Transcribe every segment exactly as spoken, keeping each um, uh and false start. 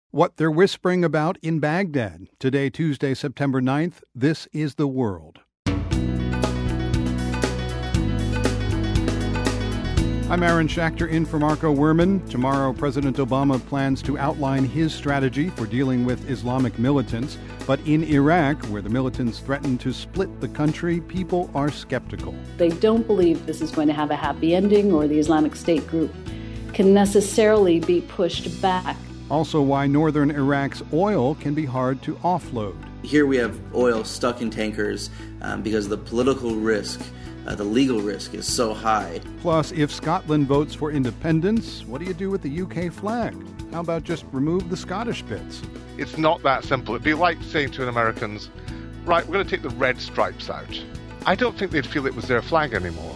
What they're whispering about in Baghdad. Today, Tuesday, September ninth, this is The World. I'm Aaron Schachter in for Marco Werman. Tomorrow, President Obama plans to outline his strategy for dealing with Islamic militants. But in Iraq, where the militants threaten to split the country, people are skeptical. They don't believe this is going to have a happy ending or the Islamic State group can necessarily be pushed back. Also, why northern Iraq's oil can be hard to offload. Here we have oil stuck in tankers um, because the political risk, uh, the legal risk is so high. Plus, if Scotland votes for independence, what do you do with the U K flag? How about just remove the Scottish bits? It's not that simple. It'd be like saying to an Americans, right, we're going to take the red stripes out. I don't think they'd feel it was their flag anymore.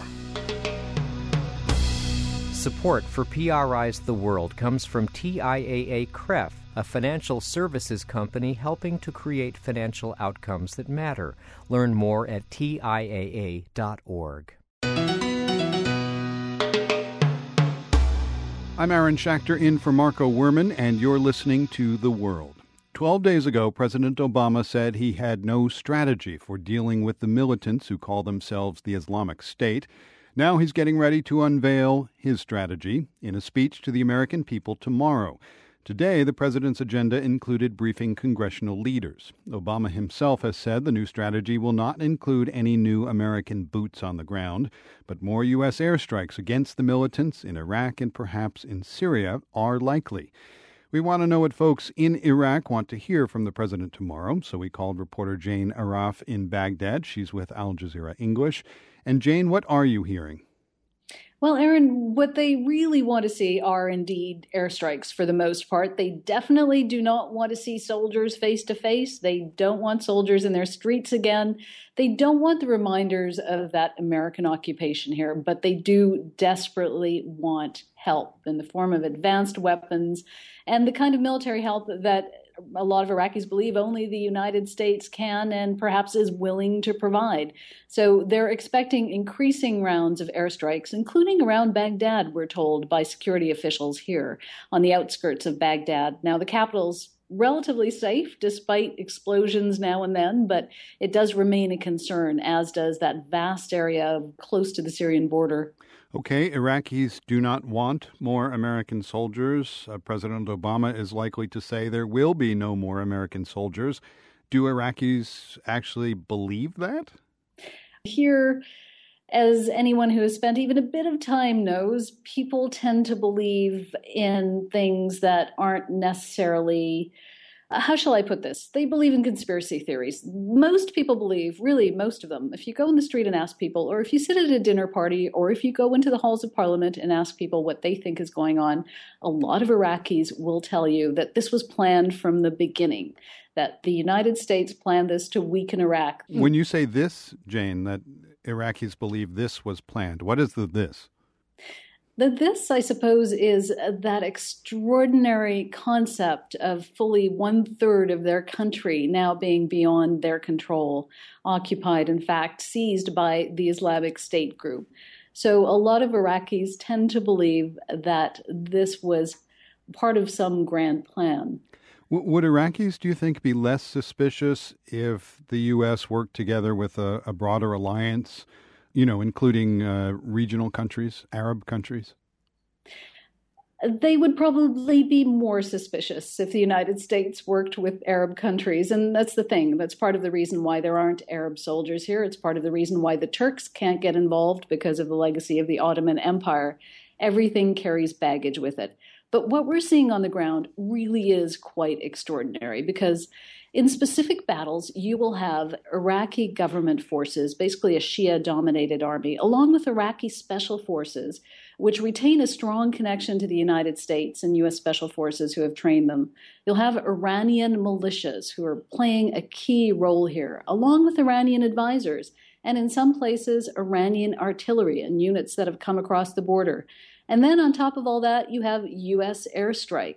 Support for P R I's The World comes from T I A A C R E F, a financial services company helping to create financial outcomes that matter. Learn more at T I A A dot org. I'm Aaron Schachter in for Marco Werman, and you're listening to The World. Twelve days ago, President Obama said he had no strategy for dealing with the militants who call themselves the Islamic State. Now he's getting ready to unveil his strategy in a speech to the American people tomorrow. Today, the president's agenda included briefing congressional leaders. Obama himself has said the new strategy will not include any new American boots on the ground, but more U S airstrikes against the militants in Iraq and perhaps in Syria are likely. We want to know what folks in Iraq want to hear from the president tomorrow, so we called reporter Jane Arraf in Baghdad. She's with Al Jazeera English. And Jane, what are you hearing? Well, Aaron, what they really want to see are indeed airstrikes for the most part. They definitely do not want to see soldiers face to face. They don't want soldiers in their streets again. They don't want the reminders of that American occupation here, but they do desperately want help in the form of advanced weapons and the kind of military help that a lot of Iraqis believe only the United States can and perhaps is willing to provide. So they're expecting increasing rounds of airstrikes, including around Baghdad, we're told by security officials here on the outskirts of Baghdad. Now, the capital's relatively safe despite explosions now and then, but it does remain a concern, as does that vast area close to the Syrian border. Okay, Iraqis do not want more American soldiers. Uh, President Obama is likely to say there will be no more American soldiers. Do Iraqis actually believe that? Here, as anyone who has spent even a bit of time knows, people tend to believe in things that aren't necessarily... How shall I put this? They believe in conspiracy theories. Most people believe, really most of them, if you go in the street and ask people, or if you sit at a dinner party, or if you go into the halls of parliament and ask people what they think is going on, a lot of Iraqis will tell you that this was planned from the beginning, that the United States planned this to weaken Iraq. When you say this, Jane, that Iraqis believe this was planned, what is the this? The this, I suppose, is that extraordinary concept of fully one-third of their country now being beyond their control, occupied, in fact, seized by the Islamic State group. So a lot of Iraqis tend to believe that this was part of some grand plan. Would Iraqis, do you think, be less suspicious if the U S worked together with a, a broader alliance, you know, including uh, regional countries, Arab countries? They would probably be more suspicious if the United States worked with Arab countries. And that's the thing. That's part of the reason why there aren't Arab soldiers here. It's part of the reason why the Turks can't get involved because of the legacy of the Ottoman Empire. Everything carries baggage with it. But what we're seeing on the ground really is quite extraordinary because in specific battles, you will have Iraqi government forces, basically a Shia-dominated army, along with Iraqi special forces, which retain a strong connection to the United States and U S special forces who have trained them. You'll have Iranian militias who are playing a key role here, along with Iranian advisors, and in some places, Iranian artillery and units that have come across the border. And then on top of all that, you have U S airstrikes.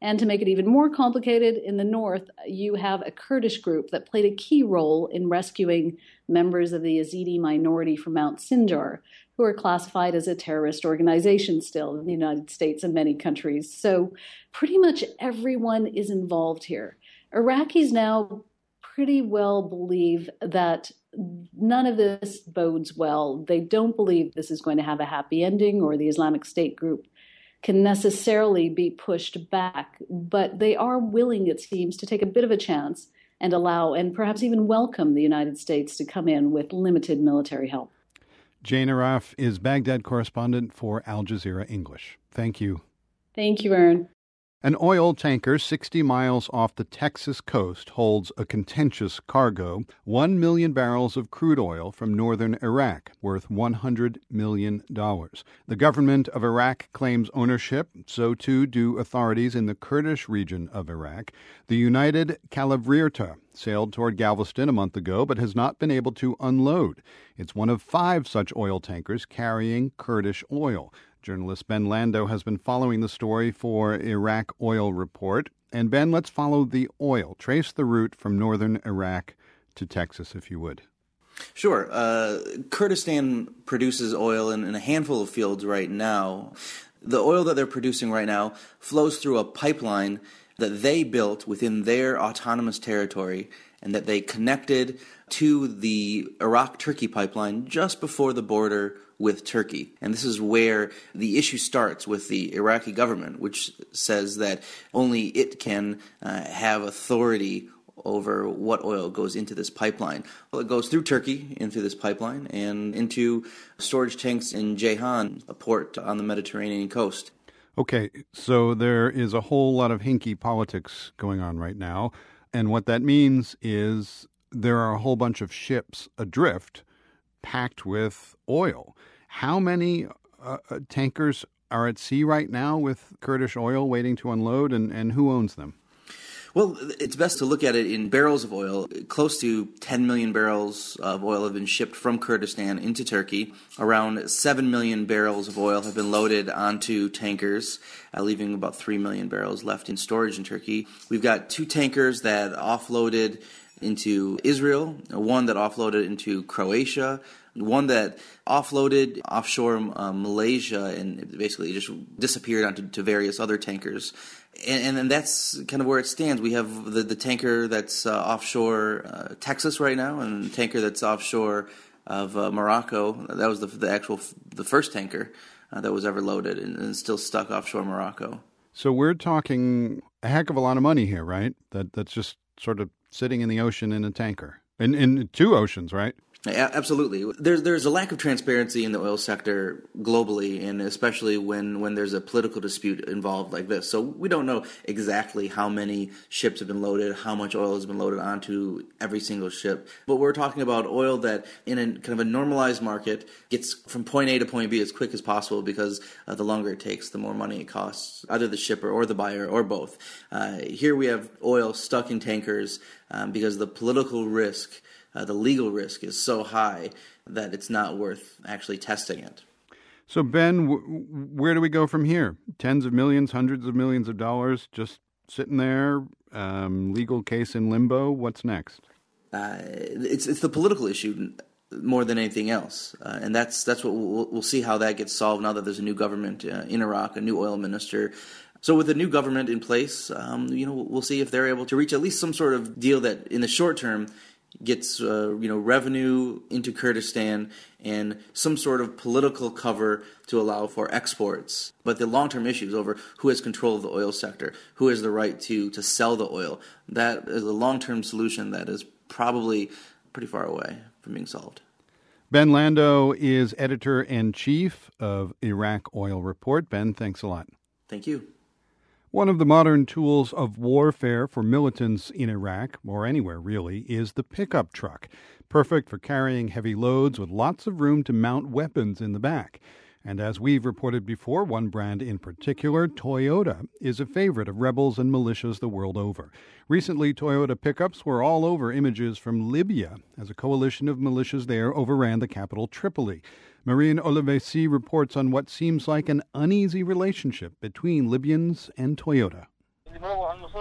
And to make it even more complicated, in the north, you have a Kurdish group that played a key role in rescuing members of the Yazidi minority from Mount Sinjar, who are classified as a terrorist organization still in the United States and many countries. So pretty much everyone is involved here. Iraqis now pretty well believe that none of this bodes well. They don't believe this is going to have a happy ending or the Islamic State group can necessarily be pushed back, but they are willing, it seems, to take a bit of a chance and allow and perhaps even welcome the United States to come in with limited military help. Jane Arraf is Baghdad correspondent for Al Jazeera English. Thank you. Thank you, Aaron. An oil tanker sixty miles off the Texas coast holds a contentious cargo, one million barrels of crude oil from northern Iraq, worth one hundred million dollars. The government of Iraq claims ownership, so too do authorities in the Kurdish region of Iraq. The United Kalavryta sailed toward Galveston a month ago, but has not been able to unload. It's one of five such oil tankers carrying Kurdish oil. Journalist Ben Lando has been following the story for Iraq Oil Report. And Ben, let's follow the oil. Trace the route from northern Iraq to Texas, if you would. Sure. Uh, Kurdistan produces oil in, in a handful of fields right now. The oil that they're producing right now flows through a pipeline that they built within their autonomous territory and that they connected to the Iraq-Turkey pipeline just before the border with Turkey. And this is where the issue starts with the Iraqi government, which says that only it can uh, have authority over what oil goes into this pipeline. Well, it goes through Turkey into this pipeline and into storage tanks in Ceyhan, a port on the Mediterranean coast. Okay, so there is a whole lot of hinky politics going on right now. And what that means is there are a whole bunch of ships adrift packed with oil. How many uh, tankers are at sea right now with Kurdish oil waiting to unload, and, and who owns them? Well, it's best to look at it in barrels of oil. Close to ten million barrels of oil have been shipped from Kurdistan into Turkey. Around seven million barrels of oil have been loaded onto tankers, uh, leaving about three million barrels left in storage in Turkey. We've got two tankers that offloaded into Israel, one that offloaded into Croatia, one that offloaded offshore uh, Malaysia and basically just disappeared onto to various other tankers. And, and that's kind of where it stands. We have the, the tanker that's uh, offshore uh, Texas right now, and the tanker that's offshore of uh, Morocco. That was the, the actual the first tanker uh, that was ever loaded, and, and still stuck offshore Morocco. So we're talking a heck of a lot of money here, right? That that's just sort of sitting in the ocean in a tanker, in in two oceans, right? Yeah, absolutely. There's there's a lack of transparency in the oil sector globally, and especially when, when there's a political dispute involved like this. So we don't know exactly how many ships have been loaded, how much oil has been loaded onto every single ship. But we're talking about oil that in a kind of a normalized market gets from point A to point B as quick as possible, because uh, the longer it takes, the more money it costs, either the shipper or the buyer or both. Uh, here we have oil stuck in tankers um, because the political risk Uh, the legal risk is so high that it's not worth actually testing it. So, Ben, w- where do we go from here? Tens of millions, hundreds of millions of dollars just sitting there, um, legal case in limbo. What's next? Uh, it's it's the political issue more than anything else, uh, and that's that's what we'll, we'll see how that gets solved now that there's a new government uh, in Iraq, a new oil minister. So with the new government in place, um, you know, we'll see if they're able to reach at least some sort of deal that, in the short term, gets uh, you know revenue into Kurdistan and some sort of political cover to allow for exports. But the long-term issues over who has control of the oil sector, who has the right to to sell the oil, that is a long-term solution that is probably pretty far away from being solved. Ben Lando is editor-in-chief of Iraq Oil Report. Ben, thanks a lot. Thank you. One of the modern tools of warfare for militants in Iraq, or anywhere really, is the pickup truck, perfect for carrying heavy loads with lots of room to mount weapons in the back. And as we've reported before, one brand in particular, Toyota, is a favorite of rebels and militias the world over. Recently, Toyota pickups were all over images from Libya as a coalition of militias there overran the capital Tripoli. Marine Olivesi reports on what seems like an uneasy relationship between Libyans and Toyota.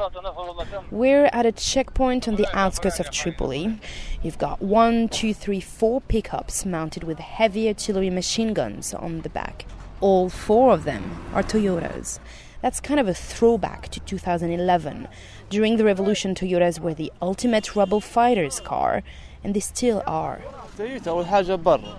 We're at a checkpoint on the outskirts of Tripoli. You've got one, two, three, four pickups mounted with heavy artillery machine guns on the back. All four of them are Toyotas. That's kind of a throwback to two thousand eleven. During the revolution, Toyotas were the ultimate rebel fighters car, and they still are. They're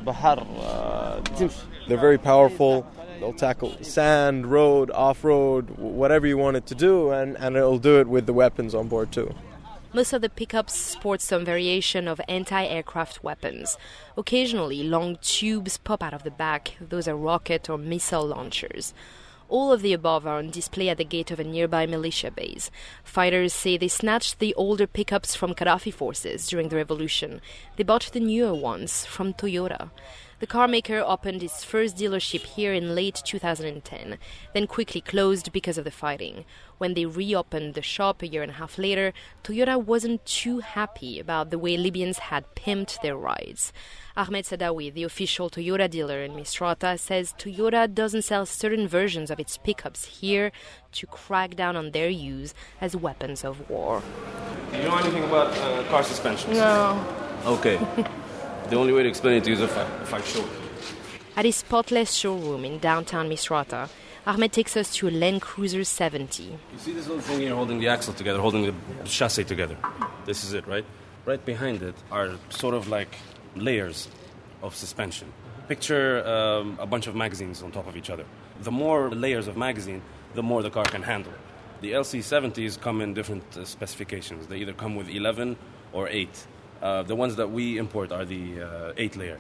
very powerful. They'll tackle sand, road, off-road, whatever you want it to do, and, and it'll do it with the weapons on board too. Most of the pickups sport some variation of anti-aircraft weapons. Occasionally, long tubes pop out of the back. Those are rocket or missile launchers. All of the above are on display at the gate of a nearby militia base. Fighters say they snatched the older pickups from Gaddafi forces during the revolution. They bought the newer ones from Toyota. The car maker opened its first dealership here in late two thousand ten, then quickly closed because of the fighting. When they reopened the shop a year and a half later, Toyota wasn't too happy about the way Libyans had pimped their rides. Ahmed Sadawi, the official Toyota dealer in Misrata, says Toyota doesn't sell certain versions of its pickups here to crack down on their use as weapons of war. Do you know anything about uh, car suspensions? No. Okay. The only way to explain it to you is if I, if I show it. At his spotless showroom in downtown Misrata, Ahmed takes us to a Land Cruiser seventy. You see this little thing here holding the axle together, holding the chassis together? This is it, right? Right behind it are sort of like layers of suspension. Picture um, a bunch of magazines on top of each other. The more layers of magazine, the more the car can handle. The L C seventies come in different uh, specifications. They either come with eleven or eight. Uh, the ones that we import are the uh, eight layer.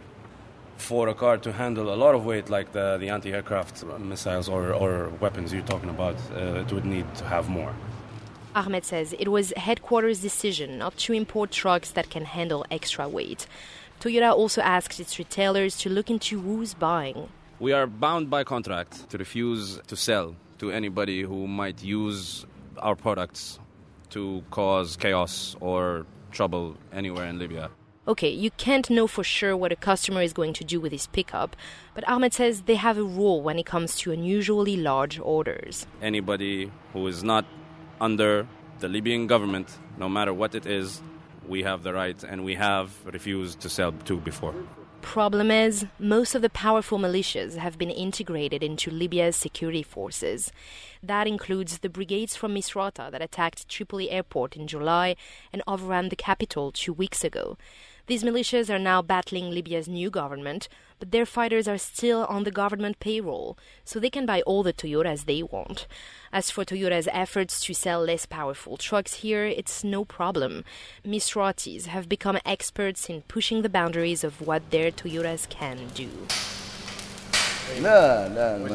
For a car to handle a lot of weight like the, the anti-aircraft missiles or, or weapons you're talking about, uh, it would need to have more. Ahmed says it was headquarters' decision not to import trucks that can handle extra weight. Toyota also asked its retailers to look into who's buying. We are bound by contract to refuse to sell to anybody who might use our products to cause chaos or trouble anywhere in Libya. Okay, you can't know for sure what a customer is going to do with his pickup, but Ahmed says they have a rule when it comes to unusually large orders. Anybody who is not under the Libyan government, no matter what it is, we have the right and we have refused to sell to before. Problem is, most of the powerful militias have been integrated into Libya's security forces. That includes the brigades from Misrata that attacked Tripoli airport in July and overran the capital two weeks ago. These militias are now battling Libya's new government, but their fighters are still on the government payroll, so they can buy all the Toyotas they want. As for Toyota's efforts to sell less powerful trucks here, it's no problem. Misratis have become experts in pushing the boundaries of what their Toyotas can do. I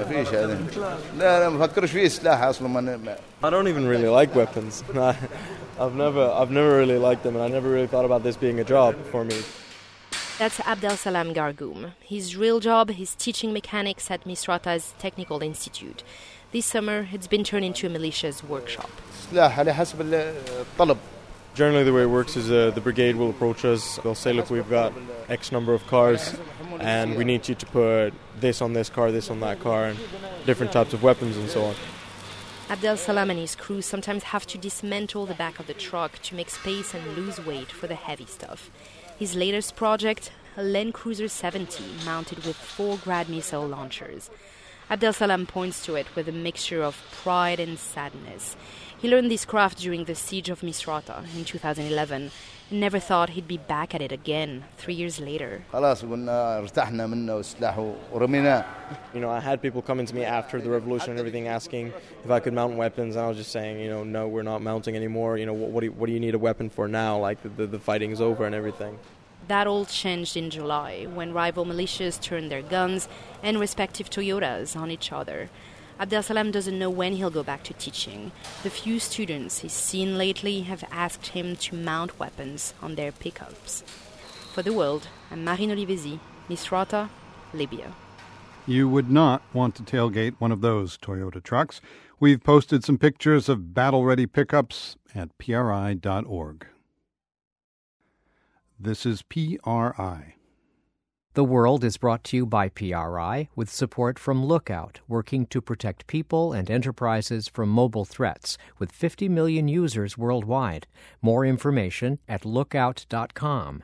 don't even really like weapons. I've never I've never really liked them, and I never really thought about this being a job for me. That's Abdel Salam Gargoum. His real job is teaching mechanics at Misrata's Technical Institute. This summer, it's been turned into a militia's workshop. Generally, the way it works is uh, the brigade will approach us. They'll say, look, we've got X number of cars, and we need you to put this on this car, this on that car, and different types of weapons and so on. Abdel Salam and his crew sometimes have to dismantle the back of the truck to make space and lose weight for the heavy stuff. His latest project, a Land Cruiser seventy mounted with four Grad missile launchers. Abdel Salam points to it with a mixture of pride and sadness. He learned this craft during the siege of Misrata in two thousand eleven and never thought he'd be back at it again three years later. You know, I had people coming to me after the revolution and everything asking if I could mount weapons, and I was just saying, you know, no, we're not mounting anymore. You know, what, what, do, you, what do you need a weapon for now? Like, the, the, the fighting's over and everything. That all changed in July, when rival militias turned their guns and respective Toyotas on each other. Abdel Salam doesn't know when he'll go back to teaching. The few students he's seen lately have asked him to mount weapons on their pickups. For The World, I'm Marine Olivesi, Misrata, Libya. You would not want to tailgate one of those Toyota trucks. We've posted some pictures of battle-ready pickups at P R I dot org. This is P R I. The World is brought to you by P R I with support from Lookout, working to protect people and enterprises from mobile threats with fifty million users worldwide. More information at lookout dot com.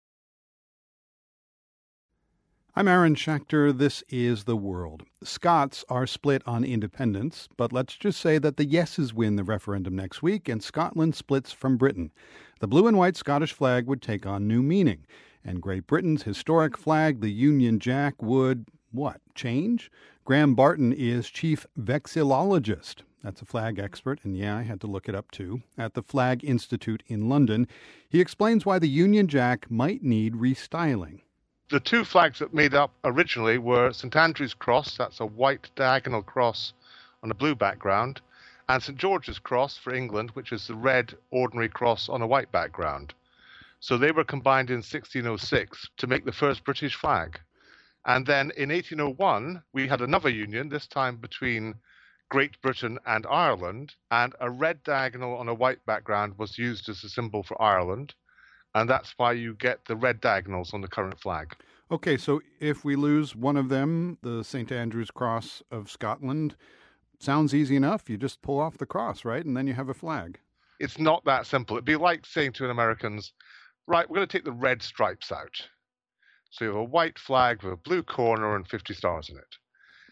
I'm Aaron Schachter. This is The World. Scots are split on independence, but let's just say that the yeses win the referendum next week and Scotland splits from Britain. The blue and white Scottish flag would take on new meaning, and Great Britain's historic flag, the Union Jack, would, what, change? Graham Barton is chief vexillologist. That's a flag expert, and yeah, I had to look it up too, at the Flag Institute in London. He explains why the Union Jack might need restyling. The two flags that made up originally were St Andrew's Cross, that's a white diagonal cross on a blue background, and St George's Cross for England, which is the red ordinary cross on a white background. So they were combined in sixteen oh six to make the first British flag. And then in eighteen oh one, we had another union, this time between Great Britain and Ireland, and a red diagonal on a white background was used as a symbol for Ireland. And that's why you get the red diagonals on the current flag. Okay, so if we lose one of them, the St Andrew's Cross of Scotland, sounds easy enough. You just pull off the cross, right? And then you have a flag. It's not that simple. It'd be like saying to an Americans, right, we're going to take the red stripes out. So you have a white flag with a blue corner and fifty stars in it.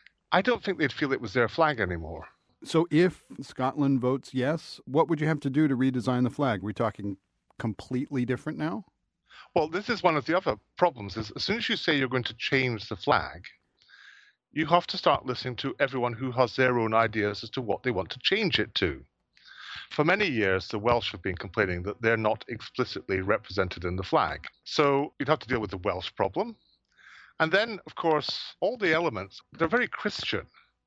I don't think they'd feel it was their flag anymore. So if Scotland votes yes, what would you have to do to redesign the flag? Are we talking completely different now? Well, this is one of the other problems. Is as soon as you say you're going to change the flag, you have to start listening to everyone who has their own ideas as to what they want to change it to. For many years, the Welsh have been complaining that they're not explicitly represented in the flag. So you'd have to deal with the Welsh problem. And then, of course, all the elements, they're very Christian.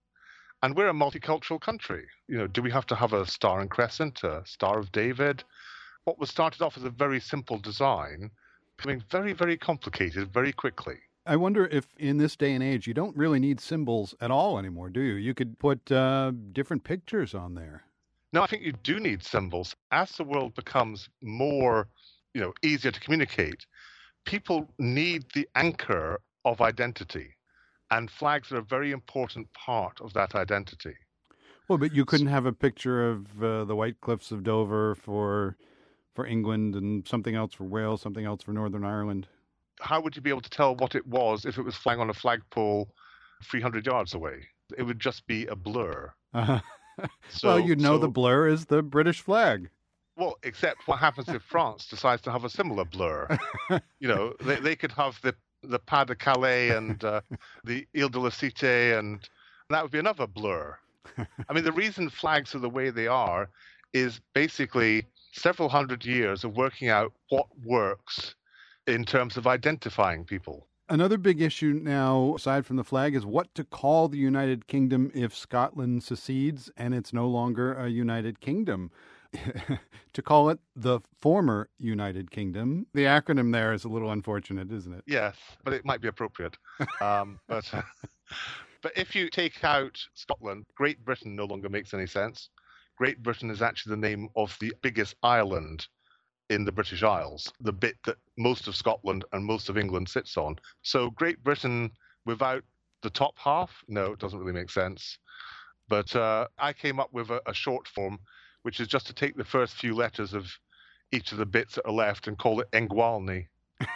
And we're a multicultural country. You know, do we have to have a star and crescent, a Star of David? What was started off as a very simple design, becoming very, very complicated very quickly. I wonder if in this day and age, you don't really need symbols at all anymore, do you? You could put uh, different pictures on there. No, I think you do need symbols. As the world becomes more, you know, easier to communicate, people need the anchor of identity. And flags are a very important part of that identity. Well, but you couldn't have a picture of uh, the White Cliffs of Dover for... for England and something else for Wales, something else for Northern Ireland. How would you be able to tell what it was if it was flying on a flagpole three hundred yards away? It would just be a blur. Uh-huh. So, well, you'd know so, the blur is the British flag. Well, except what happens if France decides to have a similar blur? You know, they, they could have the, the Pas de Calais and uh, the Ile de la Cité, and, and that would be another blur. I mean, the reason flags are the way they are is basically several hundred years of working out what works in terms of identifying people. Another big issue now, aside from the flag, is what to call the United Kingdom if Scotland secedes and it's no longer a United Kingdom. To call it the former United Kingdom, the acronym there is a little unfortunate, isn't it? Yes, but it might be appropriate. um, but, uh, but if you take out Scotland, Great Britain no longer makes any sense. Great Britain is actually the name of the biggest island in the British Isles, the bit that most of Scotland and most of England sits on. So Great Britain without the top half, no, it doesn't really make sense. But uh, I came up with a, a short form, which is just to take the first few letters of each of the bits that are left and call it Engwalni.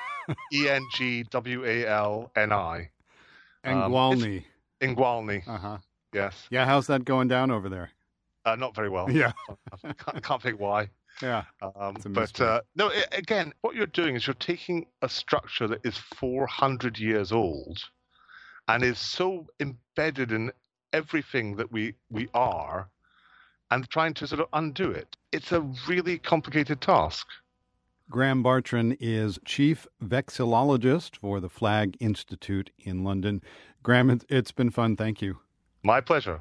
E N G W A L N I. Engwalni. Um, Engwalni. Uh-huh. Yes. Yeah, how's that going down over there? Uh, not very well. Yeah. I can't, can't think why. Yeah. Um, but uh, no, it, again, what you're doing is you're taking a structure that is four hundred years old and is so embedded in everything that we, we are and trying to sort of undo it. It's a really complicated task. Graham Barton is chief vexillologist for the Flag Institute in London. Graham, it's been fun. Thank you. My pleasure.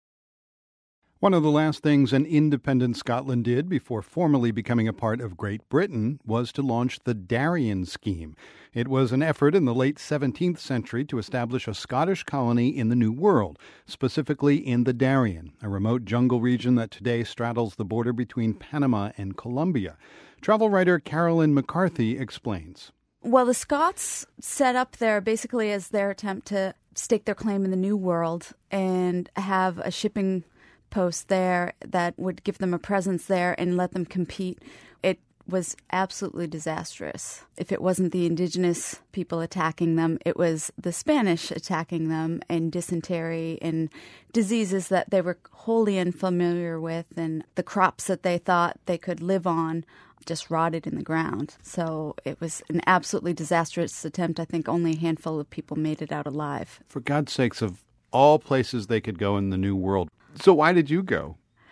One of the last things an independent Scotland did before formally becoming a part of Great Britain was to launch the Darien Scheme. It was an effort in the late seventeenth century to establish a Scottish colony in the New World, specifically in the Darien, a remote jungle region that today straddles the border between Panama and Colombia. Travel writer Carolyn McCarthy explains. Well, the Scots set up there basically as their attempt to stake their claim in the New World and have a shipping post there that would give them a presence there and let them compete. It was absolutely disastrous. If it wasn't the indigenous people attacking them, it was the Spanish attacking them, and dysentery and diseases that they were wholly unfamiliar with, and the crops that they thought they could live on just rotted in the ground. So it was an absolutely disastrous attempt. I think only a handful of people made it out alive. For God's sakes, of all places they could go in the New World. So why did you go?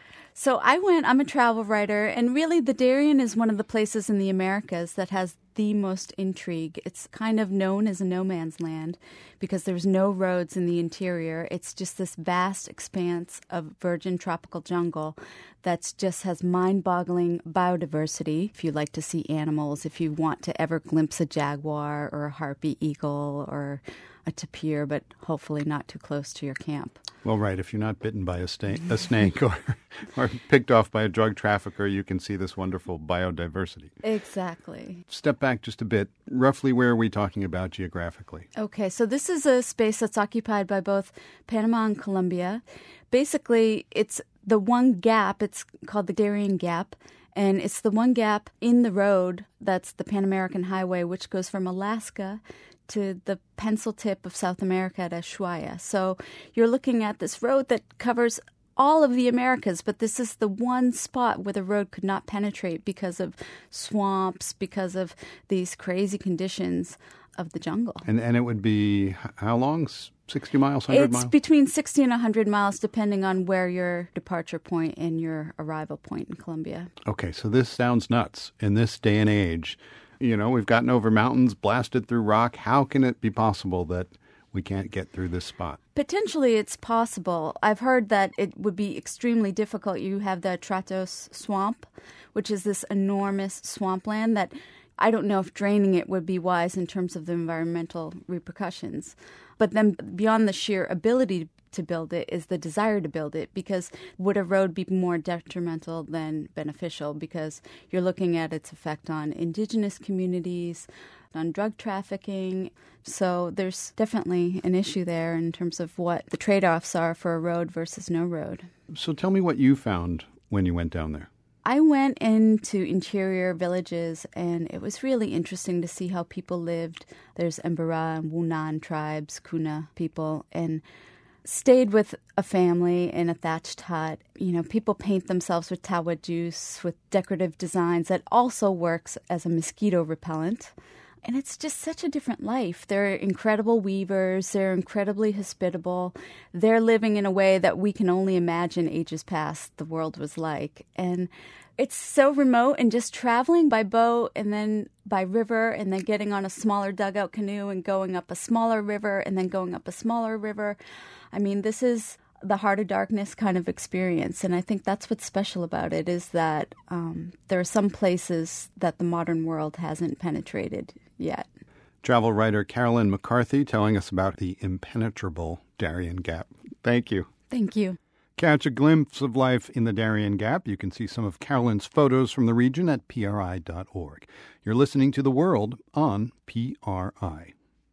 So I went, I'm a travel writer, and really the Darien is one of the places in the Americas that has the most intrigue. It's kind of known as a no man's land because there's no roads in the interior. It's just this vast expanse of virgin tropical jungle that just has mind-boggling biodiversity. If you like to see animals, if you want to ever glimpse a jaguar or a harpy eagle or a tapir, but hopefully not too close to your camp. Well, right. If you're not bitten by a, sta- a snake or, or picked off by a drug trafficker, you can see this wonderful biodiversity. Exactly. Step back just a bit. Roughly where are we talking about geographically? Okay, so this is a space that's occupied by both Panama and Colombia. Basically, it's the one gap. It's called the Darien Gap. And it's the one gap in the road that's the Pan American Highway, which goes from Alaska to the pencil tip of South America at Ushuaia. So you're looking at this road that covers all of the Americas, but this is the one spot where the road could not penetrate because of swamps, because of these crazy conditions of the jungle. And and it would be how long? sixty miles, one hundred it's miles? It's between sixty and one hundred miles, depending on where your departure point and your arrival point in Colombia. Okay, so this sounds nuts. In this day and age, you know, we've gotten over mountains, blasted through rock. How can it be possible that we can't get through this spot? Potentially it's possible. I've heard that it would be extremely difficult. You have the Tratos Swamp, which is this enormous swampland that I don't know if draining it would be wise in terms of the environmental repercussions. But then beyond the sheer ability to build it is the desire to build it, because would a road be more detrimental than beneficial? Because you're looking at its effect on indigenous communities, on drug trafficking. So there's definitely an issue there in terms of what the trade-offs are for a road versus no road. So tell me what you found when you went down there. I went into interior villages, and it was really interesting to see how people lived. There's Embera and Wunan tribes, Kuna people, and stayed with a family in a thatched hut. You know, people paint themselves with tawa juice, with decorative designs that also works as a mosquito repellent. And it's just such a different life. They're incredible weavers. They're incredibly hospitable. They're living in a way that we can only imagine ages past the world was like. And it's so remote, and just traveling by boat and then by river and then getting on a smaller dugout canoe and going up a smaller river and then going up a smaller river. I mean, this is the Heart of Darkness kind of experience. And I think that's what's special about it, is that um, there are some places that the modern world hasn't penetrated yet. Travel writer Carolyn McCarthy telling us about the impenetrable Darien Gap. Thank you. Thank you. Catch a glimpse of life in the Darien Gap. You can see some of Carolyn's photos from the region at P R I dot org. You're listening to The World on P R I.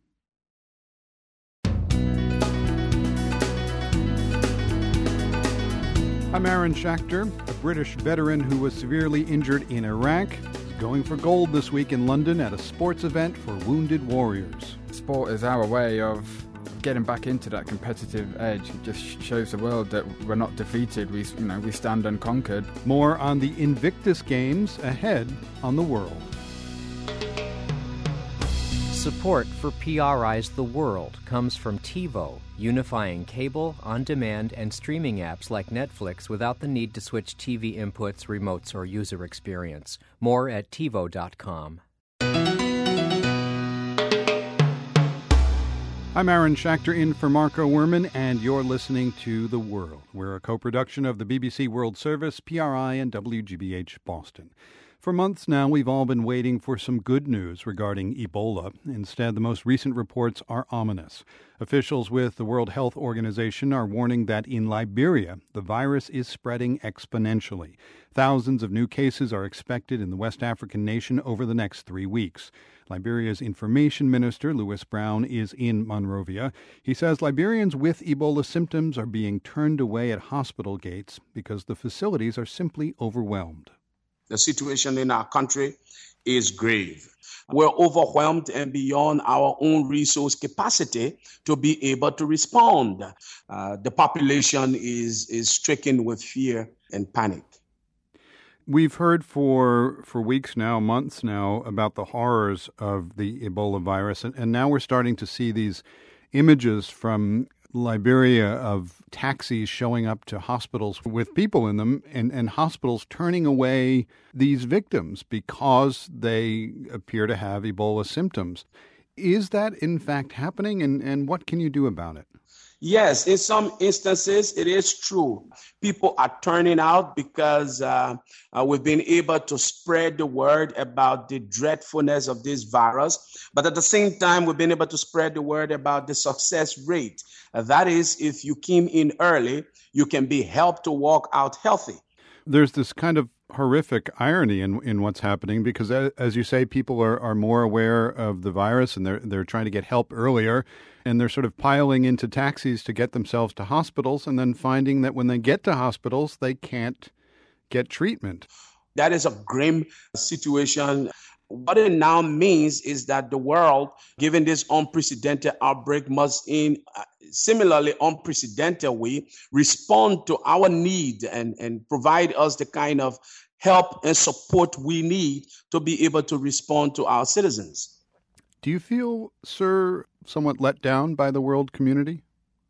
I'm Aaron Schachter, a British veteran who was severely injured in Iraq. He's going for gold this week in London at a sports event for wounded warriors. Sport is our way of getting back into that competitive edge. It just shows the world that we're not defeated. We, you know, we stand unconquered. More on the Invictus Games ahead on The World. Support for P R I's The World comes from TiVo, unifying cable, on-demand, and streaming apps like Netflix without the need to switch T V inputs, remotes, or user experience. More at TiVo dot com. I'm Aaron Schachter in for Marco Werman, and you're listening to The World. We're a co-production of the B B C World Service, P R I, and W G B H Boston. For months now, we've all been waiting for some good news regarding Ebola. Instead, the most recent reports are ominous. Officials with the World Health Organization are warning that in Liberia, the virus is spreading exponentially. Thousands of new cases are expected in the West African nation over the next three weeks. Liberia's Information Minister, Lewis Brown, is in Monrovia. He says Liberians with Ebola symptoms are being turned away at hospital gates because the facilities are simply overwhelmed. The situation in our country is grave. We're overwhelmed and beyond our own resource capacity to be able to respond. Uh, the population is, is stricken with fear and panic. We've heard for for weeks now, months now, about the horrors of the Ebola virus, and, and now we're starting to see these images from Liberia of taxis showing up to hospitals with people in them, and, and hospitals turning away these victims because they appear to have Ebola symptoms. Is that in fact happening, and, and what can you do about it? Yes, in some instances, it is true. People are turning out because uh, uh, we've been able to spread the word about the dreadfulness of this virus. But at the same time, we've been able to spread the word about the success rate. Uh, that is, if you came in early, you can be helped to walk out healthy. There's this kind of horrific irony in in what's happening because, as you say, people are, are more aware of the virus and they're they're trying to get help earlier, and they're sort of piling into taxis to get themselves to hospitals, and then finding that when they get to hospitals, they can't get treatment. That is a grim situation. What it now means is that the world, given this unprecedented outbreak, must in a similarly unprecedented way respond to our need and, and provide us the kind of help and support we need to be able to respond to our citizens. Do you feel, sir, somewhat let down by the world community?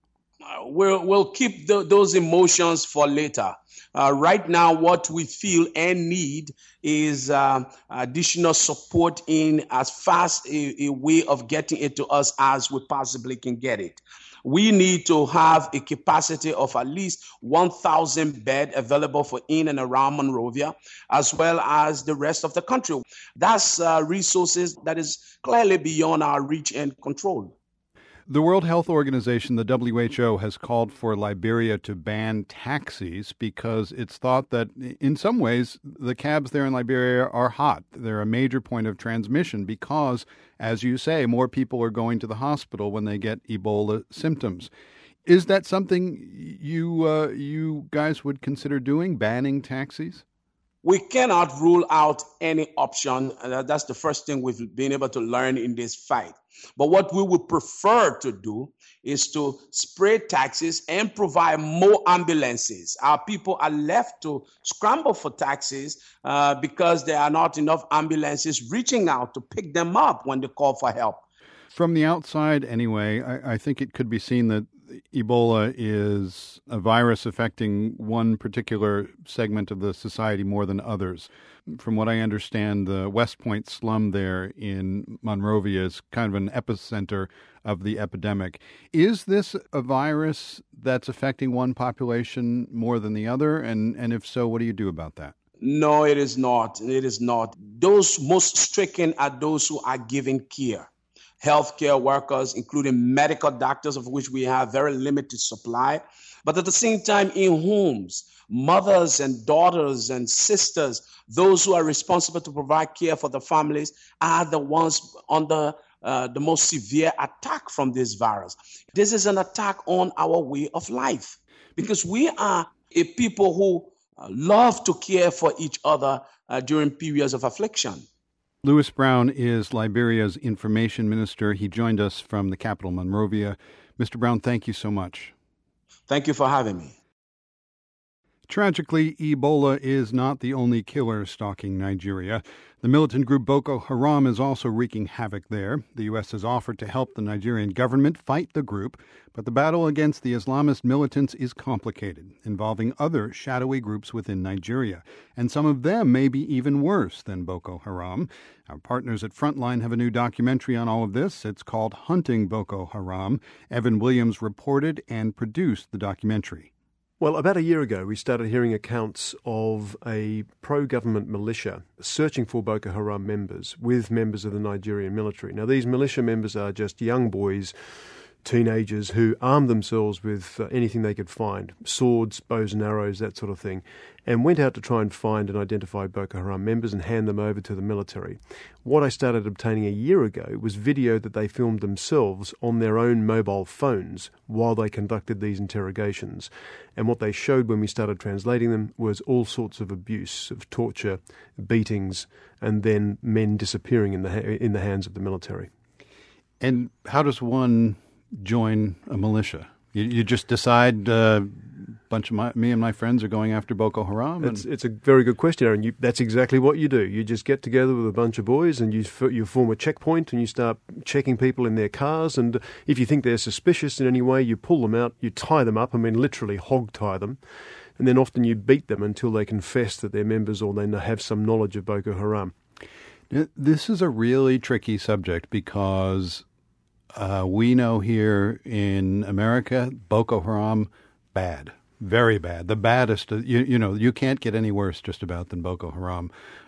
Uh, we'll, we'll keep the, those emotions for later. Uh, right now, what we feel and need is um, additional support in as fast a, a way of getting it to us as we possibly can get it. We need to have a capacity of at least one thousand beds available for in and around Monrovia, as well as the rest of the country. That's uh, resources that is clearly beyond our reach and control. The World Health Organization, the W H O, has called for Liberia to ban taxis because it's thought that in some ways the cabs there in Liberia are hot. They're a major point of transmission because, as you say, more people are going to the hospital when they get Ebola symptoms. Is that something you uh, you guys would consider doing, banning taxis? We cannot rule out any option. That's the first thing we've been able to learn in this fight. But what we would prefer to do is to spread taxis and provide more ambulances. Our people are left to scramble for taxis uh, because there are not enough ambulances reaching out to pick them up when they call for help. From the outside, anyway, I, I think it could be seen that Ebola is a virus affecting one particular segment of the society more than others. From what I understand, the West Point slum there in Monrovia is kind of an epicenter of the epidemic. Is this a virus that's affecting one population more than the other? And, and if so, what do you do about that? No, it is not. It is not. Those most stricken are those who are giving care. Healthcare workers, including medical doctors, of which we have very limited supply. But at the same time, in homes, mothers and daughters and sisters, those who are responsible to provide care for the families, are the ones under uh, the most severe attack from this virus. This is an attack on our way of life because we are a people who uh, love to care for each other uh, during periods of affliction. Lewis Brown is Liberia's Information Minister. He joined us from the capital, Monrovia. Mister Brown, thank you so much. Thank you for having me. Tragically, Ebola is not the only killer stalking Nigeria. The militant group Boko Haram is also wreaking havoc there. The U S has offered to help the Nigerian government fight the group, but the battle against the Islamist militants is complicated, involving other shadowy groups within Nigeria, and some of them may be even worse than Boko Haram. Our partners at Frontline have a new documentary on all of this. It's called Hunting Boko Haram. Evan Williams reported and produced the documentary. Well, about a year ago, we started hearing accounts of a pro-government militia searching for Boko Haram members with members of the Nigerian military. Now, these militia members are just young boys, teenagers who armed themselves with uh, anything they could find, swords, bows and arrows, that sort of thing, and went out to try and find and identify Boko Haram members and hand them over to the military. What I started obtaining a year ago was video that they filmed themselves on their own mobile phones while they conducted these interrogations. And what they showed when we started translating them was all sorts of abuse, of torture, beatings, and then men disappearing in the ha- in the hands of the military. And how does one join a militia? You, you just decide uh, a bunch of my, me and my friends are going after Boko Haram? And... It's, it's a very good question, Aaron. You, that's exactly what you do. You just get together with a bunch of boys and you, you form a checkpoint and you start checking people in their cars, and if you think they're suspicious in any way, you pull them out, you tie them up, I mean literally hog tie them, and then often you beat them until they confess that they're members or they have some knowledge of Boko Haram. This is a really tricky subject because Uh, we know here in America, Boko Haram, bad, very bad, the baddest. You, you know, you can't get any worse just about than Boko Haram.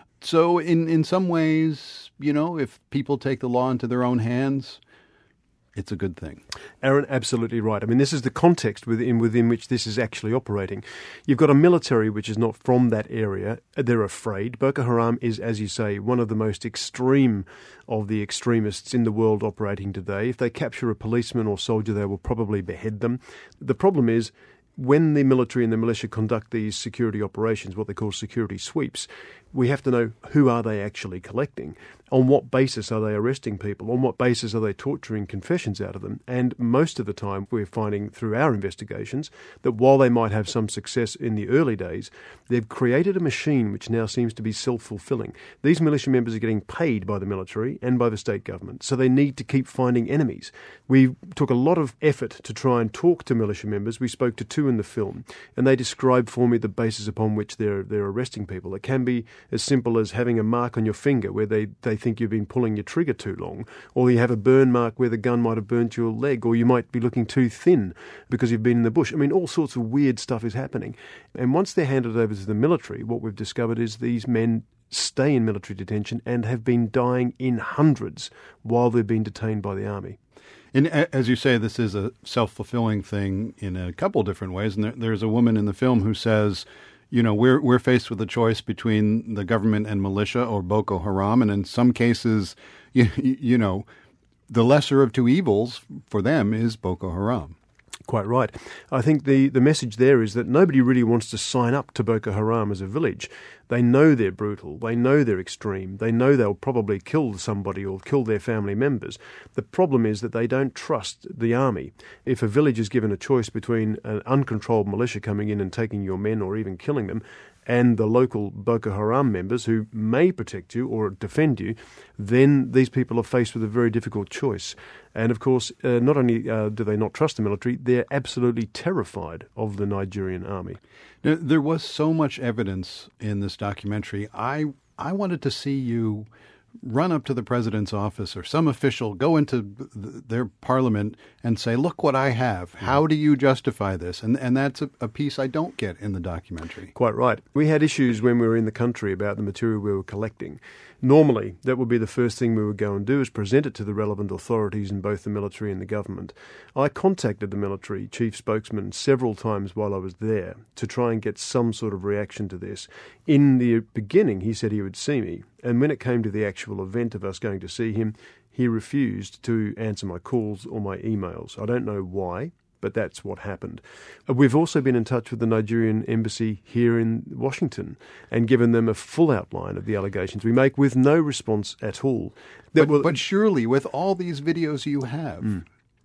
So in, in some ways, you know, if people take the law into their own hands, it's a good thing. Aaron, absolutely right. I mean, this is the context within within which this is actually operating. You've got a military which is not from that area. They're afraid. Boko Haram is, as you say, one of the most extreme of the extremists in the world operating today. If they capture a policeman or soldier, they will probably behead them. The problem is, when the military and the militia conduct these security operations, what they call security sweeps, we have to know who are they actually collecting, on what basis are they arresting people, on what basis are they torturing confessions out of them. And most of the time we're finding through our investigations that while they might have some success in the early days, they've created a machine which now seems to be self-fulfilling. These militia members are getting paid by the military and by the state government, so they need to keep finding enemies. We took a lot of effort to try and talk to militia members. We spoke to two in the film, and they described for me the basis upon which they're they're arresting people. It can be as simple as having a mark on your finger where they, they think you've been pulling your trigger too long, or you have a burn mark where the gun might have burnt your leg, or you might be looking too thin because you've been in the bush. I mean, all sorts of weird stuff is happening. And once they're handed over to the military, what we've discovered is these men stay in military detention and have been dying in hundreds while they've been detained by the army. And as you say, this is a self-fulfilling thing in a couple different ways. And there, there's a woman in the film who says, you know, we're we're faced with a choice between the government and militia or Boko Haram. And in some cases, you, you know, the lesser of two evils for them is Boko Haram. Quite right. I think the, the message there is that nobody really wants to sign up to Boko Haram as a village. They know they're brutal. They know they're extreme. They know they'll probably kill somebody or kill their family members. The problem is that they don't trust the army. If a village is given a choice between an uncontrolled militia coming in and taking your men or even killing them, and the local Boko Haram members who may protect you or defend you, then these people are faced with a very difficult choice. And of course, uh, not only uh, do they not trust the military, they're absolutely terrified of the Nigerian army. Now, there was so much evidence in this documentary. I I wanted to see you run up to the president's office or some official, go into their parliament and say, look what I have. How do you justify this? And and that's a, a piece I don't get in the documentary. Quite right. We had issues when we were in the country about the material we were collecting. Normally, that would be the first thing we would go and do, is present it to the relevant authorities in both the military and the government. I contacted the military chief spokesman several times while I was there to try and get some sort of reaction to this. In the beginning, he said he would see me, and when it came to the actual event of us going to see him, he refused to answer my calls or my emails. I don't know why, but that's what happened. We've also been in touch with the Nigerian embassy here in Washington and given them a full outline of the allegations we make with no response at all. But, will, but surely, with all these videos you have, mm.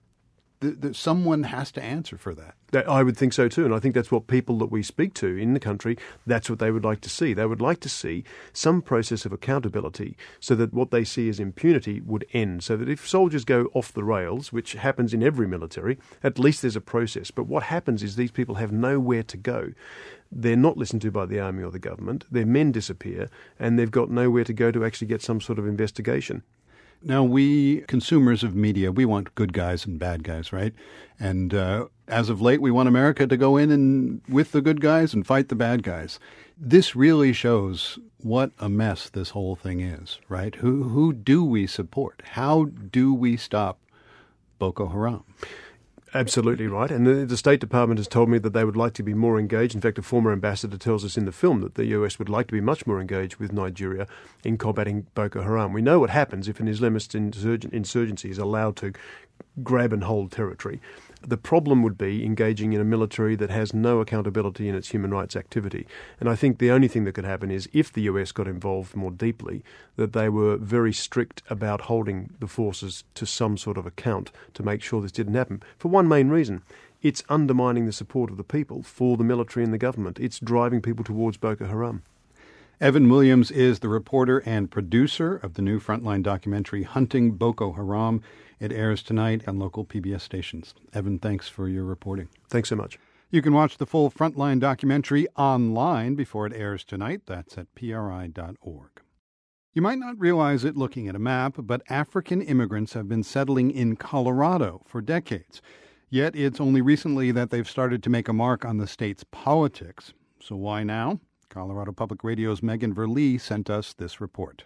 th- th- someone has to answer for that. I would think so too, and I think that's what people that we speak to in the country, that's what they would like to see. They would like to see some process of accountability so that what they see as impunity would end, so that if soldiers go off the rails, which happens in every military, at least there's a process. But what happens is these people have nowhere to go. They're not listened to by the army or the government, their men disappear, and they've got nowhere to go to actually get some sort of investigation. Now, we consumers of media, we want good guys and bad guys, right? And uh, as of late, we want America to go in and with the good guys and fight the bad guys. This really shows what a mess this whole thing is, right? Who who do we support? How do we stop Boko Haram? Absolutely right. And the, the State Department has told me that they would like to be more engaged. In fact, a former ambassador tells us in the film that the U S would like to be much more engaged with Nigeria in combating Boko Haram. We know what happens if an Islamist insurgent, insurgency is allowed to grab and hold territory. The problem would be engaging in a military that has no accountability in its human rights activity. And I think the only thing that could happen is if the U S got involved more deeply, that they were very strict about holding the forces to some sort of account to make sure this didn't happen. For one main reason, it's undermining the support of the people for the military and the government. It's driving people towards Boko Haram. Evan Williams is the reporter and producer of the new Frontline documentary, Hunting Boko Haram. It airs tonight on local P B S stations. Evan, thanks for your reporting. Thanks so much. You can watch the full Frontline documentary online before it airs tonight. That's at P R I dot org. You might not realize it looking at a map, but African immigrants have been settling in Colorado for decades. Yet it's only recently that they've started to make a mark on the state's politics. So why now? Colorado Public Radio's Megan Verlee sent us this report.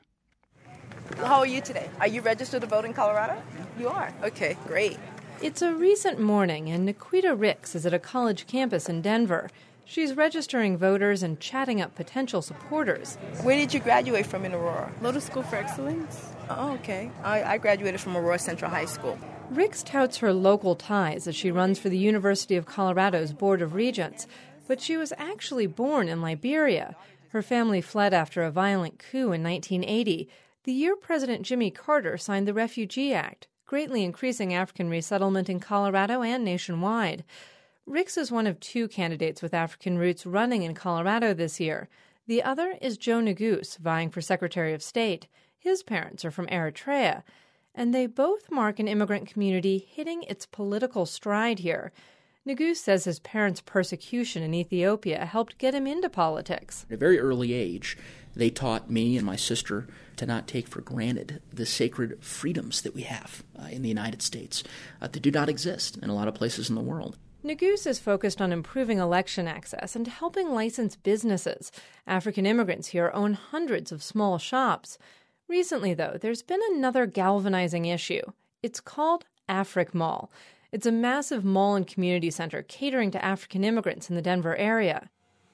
How are you today? Are you registered to vote in Colorado? You are. Okay, great. It's a recent morning, and Nikita Ricks is at a college campus in Denver. She's registering voters and chatting up potential supporters. Where did you graduate from in Aurora? Lotus School for Excellence. Oh, okay. I, I graduated from Aurora Central High School. Ricks touts her local ties as she runs for the University of Colorado's Board of Regents, but she was actually born in Liberia. Her family fled after a violent coup in nineteen eighty, the year President Jimmy Carter signed the Refugee Act, greatly increasing African resettlement in Colorado and nationwide. Ricks is one of two candidates with African roots running in Colorado this year. The other is Joe Neguse, vying for Secretary of State. His parents are from Eritrea, and they both mark an immigrant community hitting its political stride here. Neguse says his parents' persecution in Ethiopia helped get him into politics. At a very early age, they taught me and my sister to not take for granted the sacred freedoms that we have uh, in the United States uh, that do not exist in a lot of places in the world. Neguse is focused on improving election access and helping license businesses. African immigrants here own hundreds of small shops. Recently, though, there's been another galvanizing issue. It's called Afric Mall. It's a massive mall and community center catering to African immigrants in the Denver area.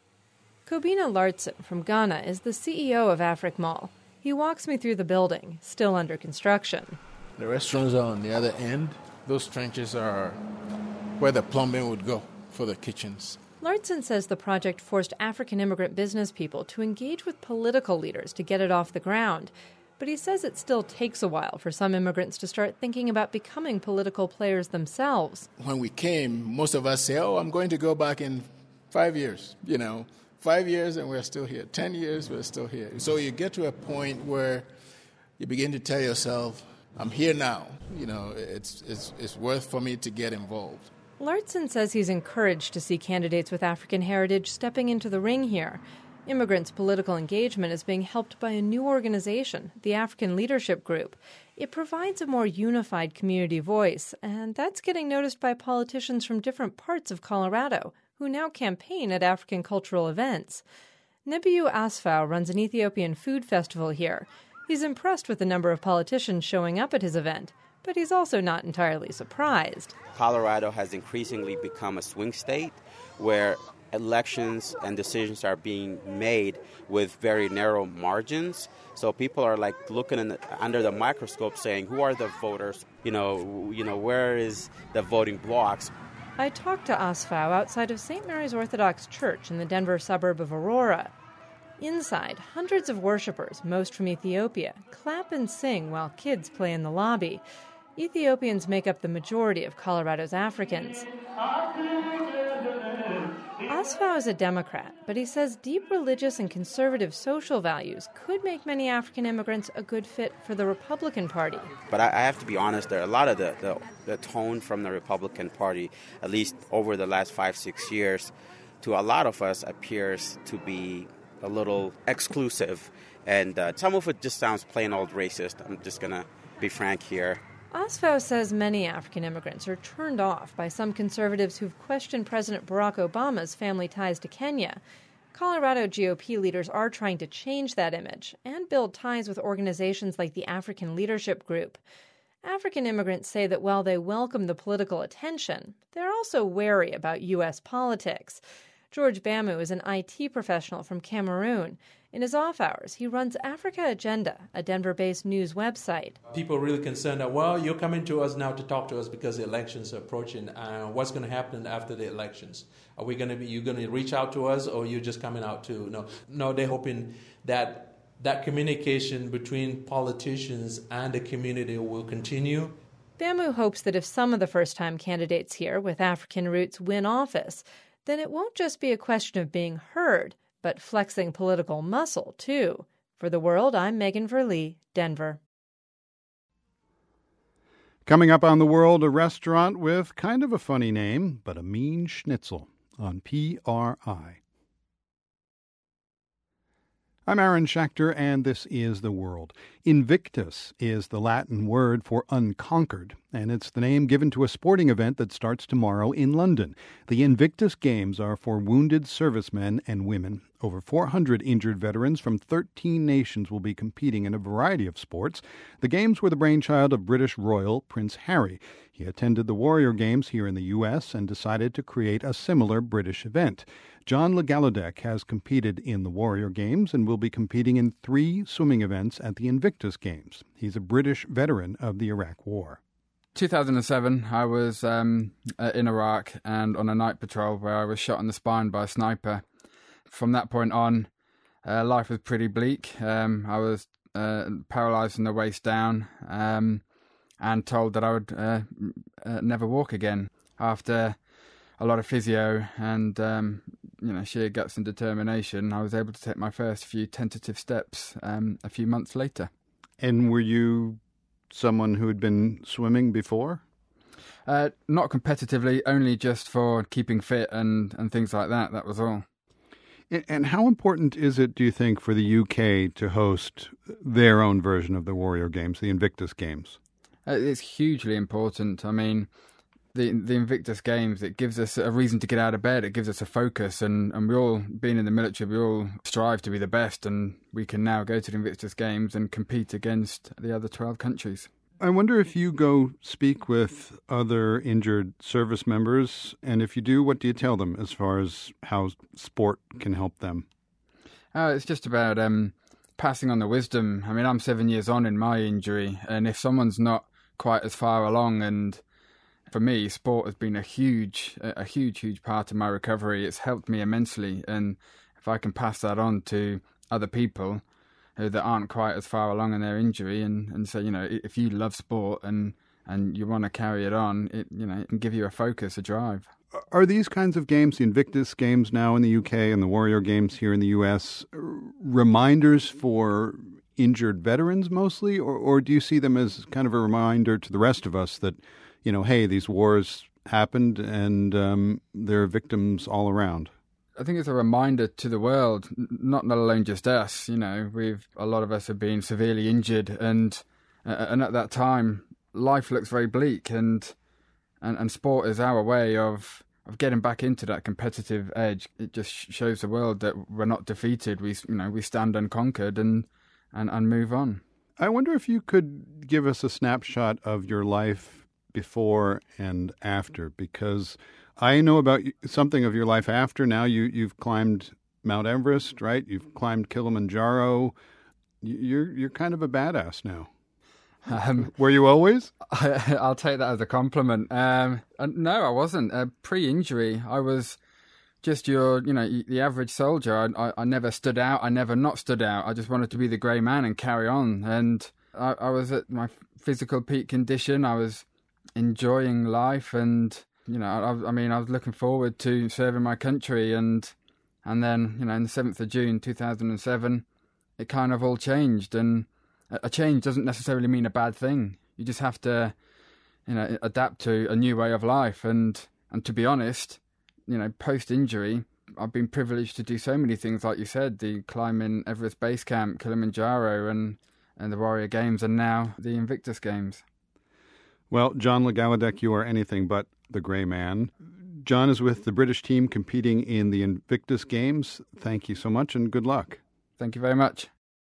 Kobina Lartson from Ghana is the C E O of Afric Mall. He walks me through the building, still under construction. The restaurants are on the other end. Those trenches are where the plumbing would go for the kitchens. Lartson says the project forced African immigrant business people to engage with political leaders to get it off the ground. But he says it still takes a while for some immigrants to start thinking about becoming political players themselves. When we came, most of us say, oh, I'm going to go back in five years. You know, five years and we're still here. Ten years, we're still here. So you get to a point where you begin to tell yourself, I'm here now. You know, it's it's it's worth for me to get involved. Lartson says he's encouraged to see candidates with African heritage stepping into the ring here. Immigrants' political engagement is being helped by a new organization, the African Leadership Group. It provides a more unified community voice, and that's getting noticed by politicians from different parts of Colorado who now campaign at African cultural events. Nebiyu Asfaw runs an Ethiopian food festival here. He's impressed with the number of politicians showing up at his event, but he's also not entirely surprised. Colorado has increasingly become a swing state where elections and decisions are being made with very narrow margins. So people are like looking in the, under the microscope saying, who are the voters? You know, you know, where is the voting blocks? I talked to Asfaw outside of Saint Mary's Orthodox Church in the Denver suburb of Aurora. Inside, hundreds of worshipers, most from Ethiopia, clap and sing while kids play in the lobby. Ethiopians make up the majority of Colorado's Africans. Asfaw is a Democrat, but he says deep religious and conservative social values could make many African immigrants a good fit for the Republican Party. But I, I have to be honest, there are a lot of the, the, the tone from the Republican Party, at least over the last five, six years, to a lot of us appears to be a little exclusive. And uh, some of it just sounds plain old racist. I'm just going to be frank here. Osfo says many African immigrants are turned off by some conservatives who've questioned President Barack Obama's family ties to Kenya. Colorado G O P leaders are trying to change that image and build ties with organizations like the African Leadership Group. African immigrants say that while they welcome the political attention, they're also wary about U S politics. George Bamu is an I T professional from Cameroon. In his off hours, he runs Africa Agenda, a Denver-based news website. People are really concerned that, well, you're coming to us now to talk to us because the elections are approaching. Uh, what's going to happen after the elections? Are we going to be, you going to reach out to us, or you're just coming out to, no, no, they're hoping that that communication between politicians and the community will continue. Bamu hopes that if some of the first-time candidates here with African roots win office, then it won't just be a question of being heard, but flexing political muscle, too. For The World, I'm Megan Verlee, Denver. Coming up on The World, a restaurant with kind of a funny name, but a mean schnitzel on P R I. I'm Aaron Schechter, and this is The World. Invictus is the Latin word for unconquered, and it's the name given to a sporting event that starts tomorrow in London. The Invictus Games are for wounded servicemen and women. Over four hundred injured veterans from thirteen nations will be competing in a variety of sports. The Games were the brainchild of British royal Prince Harry. He attended the Warrior Games here in the U S and decided to create a similar British event. John Legalodeck has competed in the Warrior Games and will be competing in three swimming events at the Invictus Games. He's a British veteran of the Iraq War. two thousand seven, I was um, uh, in Iraq and on a night patrol where I was shot in the spine by a sniper. From that point on, uh, life was pretty bleak. Um, I was uh, paralysed from the waist down um, and told that I would uh, uh, never walk again. After a lot of physio and um, you know sheer guts and determination, I was able to take my first few tentative steps um, a few months later. And were you someone who had been swimming before? Uh, not competitively, only just for keeping fit and, and things like that. That was all. And how important is it, do you think, for the U K to host their own version of the Warrior Games, the Invictus Games? Uh, it's hugely important. I mean, the the Invictus Games, it gives us a reason to get out of bed. It gives us a focus, and, and we all, being in the military, we all strive to be the best, and we can now go to the Invictus Games and compete against the other twelve countries. I wonder if you go speak with other injured service members, and if you do, what do you tell them as far as how sport can help them? Uh, it's just about um, passing on the wisdom. I mean, I'm seven years on in my injury, and if someone's not quite as far along, and for me, sport has been a huge, a huge, huge part of my recovery. It's helped me immensely, and if I can pass that on to other people that aren't quite as far along in their injury, and, and say, you know, if you love sport and, and you want to carry it on, it you know it can give you a focus, a drive. Are these kinds of games, the Invictus Games now in the U K and the Warrior Games here in the U S, reminders for injured veterans mostly, or, or do you see them as kind of a reminder to the rest of us that, you know, hey, these wars happened and um, there are victims all around? I think it's a reminder to the world, not not alone just us. You know, we've a lot of us have been severely injured, and uh, and at that time, life looks very bleak, and and, and sport is our way of, of getting back into that competitive edge. It just shows the world that we're not defeated. We you know we stand unconquered and and, and move on. I wonder if you could give us a snapshot of your life before and after, because I know about something of your life after. Now you, you've climbed Mount Everest, right? You've climbed Kilimanjaro. You're you're kind of a badass now. Um, Were you always? I, I'll take that as a compliment. Um, no, I wasn't. Uh, pre-injury, I was just your, you know, the average soldier. I, I, I never stood out. I never not stood out. I just wanted to be the grey man and carry on. And I, I was at my physical peak condition. I was enjoying life, and you know, I, I mean, I was looking forward to serving my country, and and then, you know, on the seventh of June two thousand seven, it kind of all changed, and a change doesn't necessarily mean a bad thing. You just have to, you know, adapt to a new way of life, and and to be honest, you know, post-injury, I've been privileged to do so many things, like you said, the climbing Everest Base Camp, Kilimanjaro, and, and the Warrior Games, and now the Invictus Games. Well, John Legaudeck, you are anything but the gray man. John is with the British team competing in the Invictus Games. Thank you so much and good luck. Thank you very much.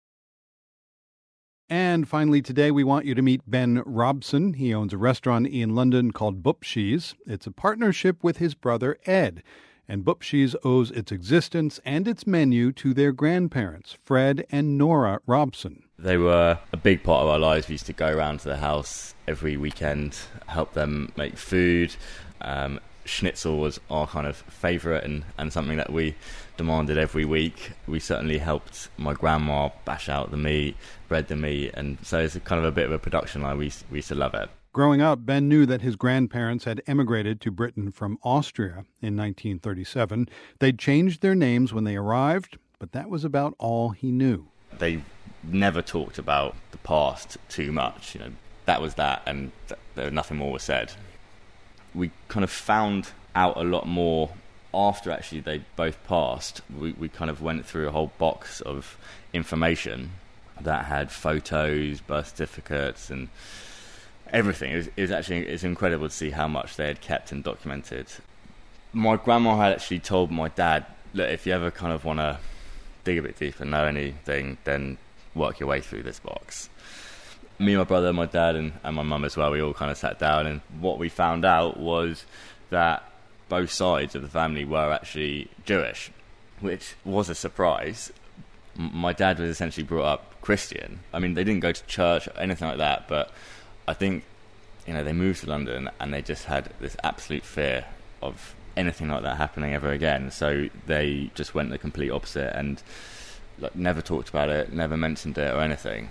And finally today, we want you to meet Ben Robson. He owns a restaurant in London called Bupshies. It's a partnership with his brother Ed. And Bupshies owes its existence and its menu to their grandparents, Fred and Nora Robson. They were a big part of our lives. We used to go around to their house every weekend, help them make food. Um, schnitzel was our kind of favourite and, and something that we demanded every week. We certainly helped my grandma bash out the meat, bread the meat, and so it's kind of a bit of a production line. We, we used to love it. Growing up, Ben knew that his grandparents had emigrated to Britain from Austria in nineteen thirty-seven. They'd changed their names when they arrived, but that was about all he knew. They never talked about the past too much. You know, that was that, and th- there nothing more was said. We kind of found out a lot more after actually they both passed. We, we kind of went through a whole box of information that had photos, birth certificates, and everything. It was, it was actually it's incredible to see how much they had kept and documented. My grandma had actually told my dad, look, if you ever kind of want to dig a bit deeper and know anything, then work your way through this box. Me, my brother, my dad, and, and my mum as well, we all kind of sat down, and what we found out was that both sides of the family were actually Jewish, which was a surprise. M- my dad was essentially brought up Christian. I mean, they didn't go to church or anything like that, but I think, you know, they moved to London and they just had this absolute fear of anything like that happening ever again. So they just went the complete opposite and like, never talked about it, never mentioned it or anything.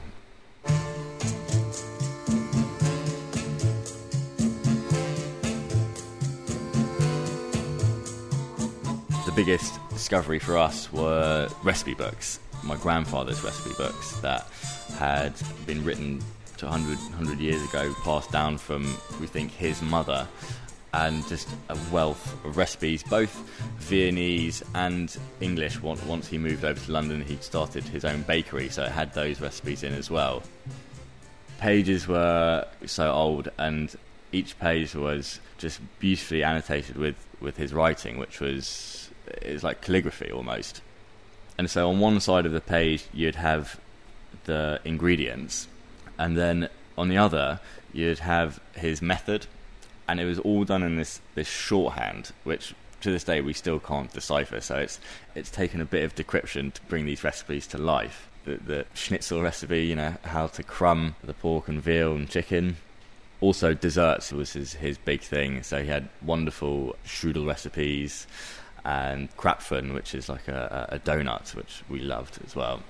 The biggest discovery for us were recipe books. My grandfather's recipe books that had been written to one hundred, one hundred years ago, passed down from, we think, his mother, and just a wealth of recipes, both Viennese and English. Once he moved over to London, he started his own bakery, so it had those recipes in as well. Pages were so old, and each page was just beautifully annotated with, with his writing, which was, it was like calligraphy almost. And so on one side of the page, you'd have the ingredients, and then on the other, you'd have his method, and it was all done in this, this shorthand, which to this day we still can't decipher. So it's it's taken a bit of decryption to bring these recipes to life. The, the schnitzel recipe, you know, how to crumb the pork and veal and chicken. Also, desserts was his, his big thing. So he had wonderful strudel recipes and krapfen, which is like a, a donut, which we loved as well.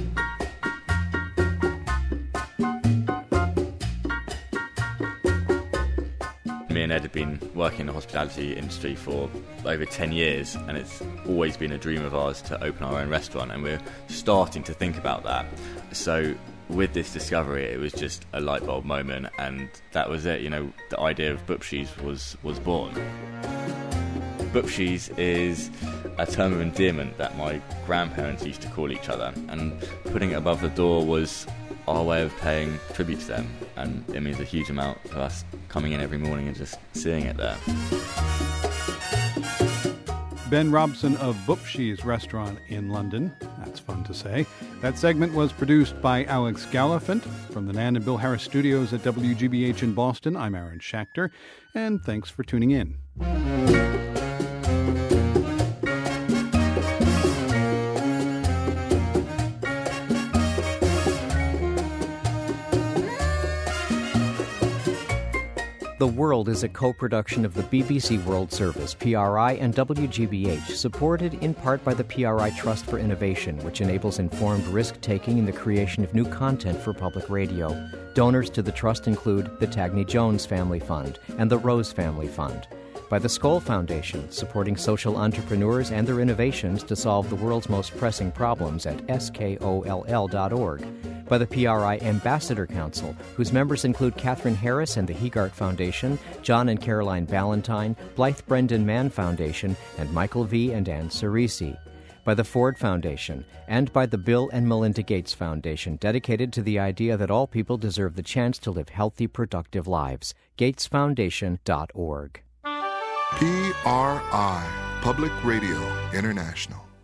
Me and Ed have been working in the hospitality industry for over ten years, and it's always been a dream of ours to open our own restaurant, and we're starting to think about that. So with this discovery, it was just a light bulb moment, and that was it. You know, the idea of Bupshies was, was born. Bupshies is a term of endearment that my grandparents used to call each other, and putting it above the door was our way of paying tribute to them, and it means a huge amount to us coming in every morning and just seeing it there. Ben Robson of Bupshies Restaurant in London. That's fun to say. That segment was produced by Alex Gallifant. From the Nan and Bill Harris studios at W G B H in Boston, I'm Aaron Schachter, and thanks for tuning in. The World is a co-production of the B B C World Service, P R I, and W G B H, supported in part by the P R I Trust for Innovation, which enables informed risk-taking in the creation of new content for public radio. Donors to the Trust include the Tagney Jones Family Fund and the Rose Family Fund. By the Skoll Foundation, supporting social entrepreneurs and their innovations to solve the world's most pressing problems at skoll dot org. By the P R I Ambassador Council, whose members include Catherine Harris and the Hegart Foundation, John and Caroline Ballantyne, Blythe Brendan Mann Foundation, and Michael V. and Ann Cerisi. by the Ford Foundation, and by the Bill and Melinda Gates Foundation, dedicated to the idea that all people deserve the chance to live healthy, productive lives. gates foundation dot org. P R I, Public Radio International.